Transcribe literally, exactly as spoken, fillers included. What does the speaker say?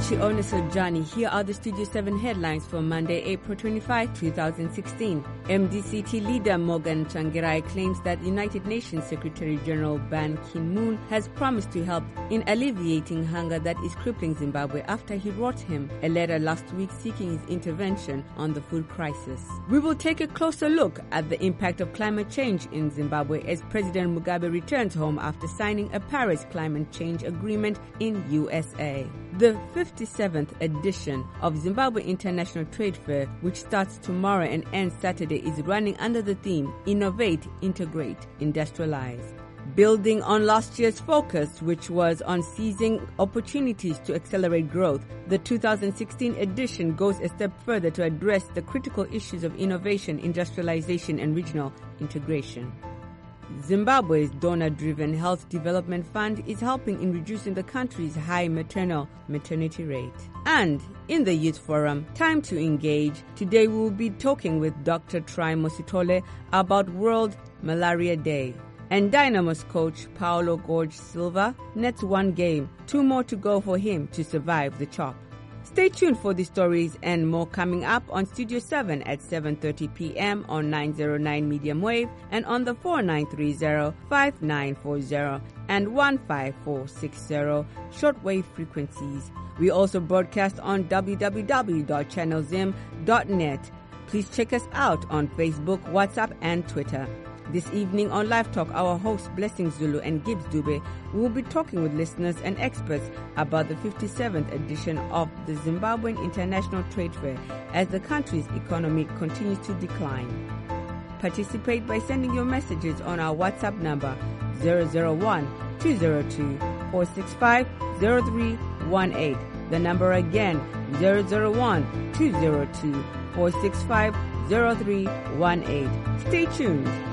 Lucy Onesojani. Here are the Studio seven headlines for Monday, April twenty-fifth, twenty sixteen. M D C T leader Morgan Tsvangirai claims that United Nations Secretary General Ban Ki-moon has promised to help in alleviating hunger that is crippling Zimbabwe after he wrote him a letter last week seeking his intervention on the food crisis. We will take a closer look at the impact of climate change in Zimbabwe as President Mugabe returns home after signing a Paris climate change agreement in U S A. The fifty-seventh edition of Zimbabwe International Trade Fair, which starts tomorrow and ends Saturday, is running under the theme Innovate, Integrate, Industrialize. Building on last year's focus, which was on seizing opportunities to accelerate growth, the two thousand sixteen edition goes a step further to address the critical issues of innovation, industrialization, and regional integration. Zimbabwe's donor-driven Health Development Fund is helping in reducing the country's high maternal maternity rate. And in the Youth Forum, Time to Engage, today we will be talking with Doctor Try Mositole about World Malaria Day. And Dynamo's coach Paulo Gorge Silva nets one game, two more to go for him to survive the chop. Stay tuned for these stories and more coming up on Studio seven at seven thirty p.m. on nine oh nine medium wave and on the four nine three zero, five nine four zero and one five four six zero shortwave frequencies. We also broadcast on w w w dot channel zim dot net. Please check us out on Facebook, WhatsApp, and Twitter. This evening on Live Talk, our hosts Blessing Zulu and Gibbs Dube will be talking with listeners and experts about the fifty-seventh edition of the Zimbabwean International Trade Fair as the country's economy continues to decline. Participate by sending your messages on our WhatsApp number zero zero one, two zero two, four six five, zero three one eight. The number again zero zero one, two zero two, four six five, zero three one eight. Stay tuned.